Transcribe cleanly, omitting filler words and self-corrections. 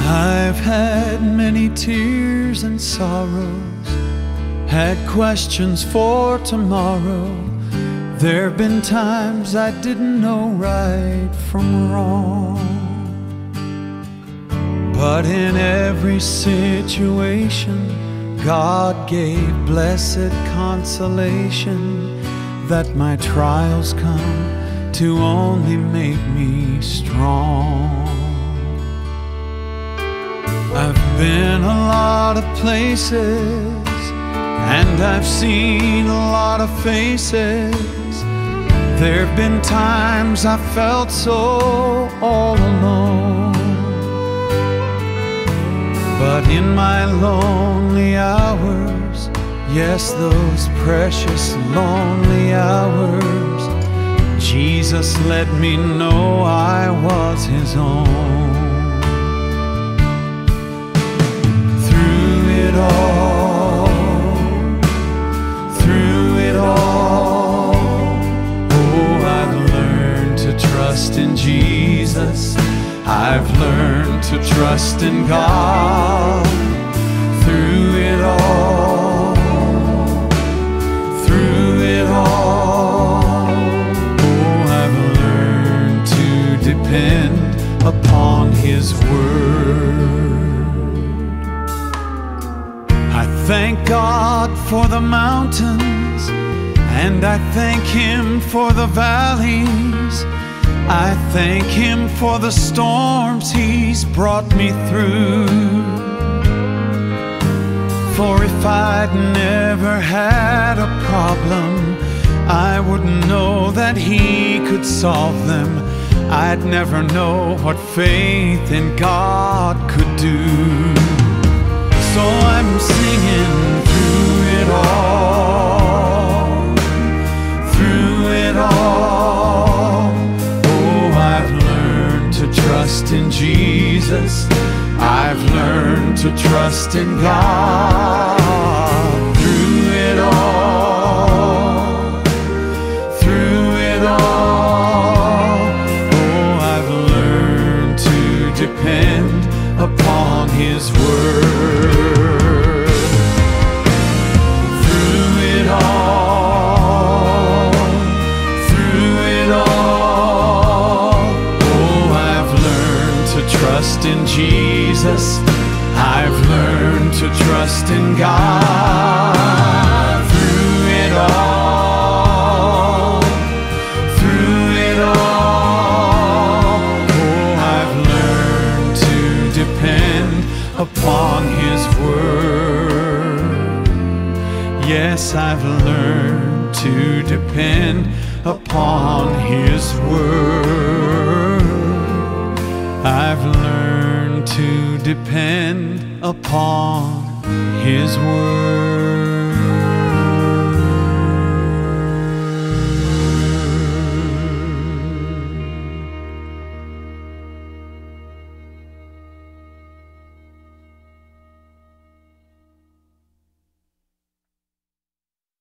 I've had many tears and sorrows, had questions for tomorrow. There've been times I didn't know right from wrong. But in every situation, God gave blessed consolation, that my trials come to only make me strong. I've been a lot of places, and I've seen a lot of faces. There've been times I felt so all alone. But in my lonely hours, yes, those precious lonely hours, Jesus let me know I was His own. Through it all, oh, I've learned to trust in Jesus. I've learned to trust in God. Through it all, oh, I've learned to depend upon His word. I thank God for the mountains, and I thank Him for the valleys. I thank Him for the storms He's brought me through. For if I'd never had a problem, I wouldn't know that He could solve them. I'd never know what faith in God could do. So I'm singing through it all, through it all. Oh, I've learned to trust in Jesus. I've learned to trust in God. Through it all, through it all. Oh, I've learned to depend upon His word. Through it all, oh, I've learned to trust in Jesus. I've learned to trust in God. Through it all, oh, I've learned to depend upon His word. Yes, I've learned to depend upon His word. I've learned to depend upon His word.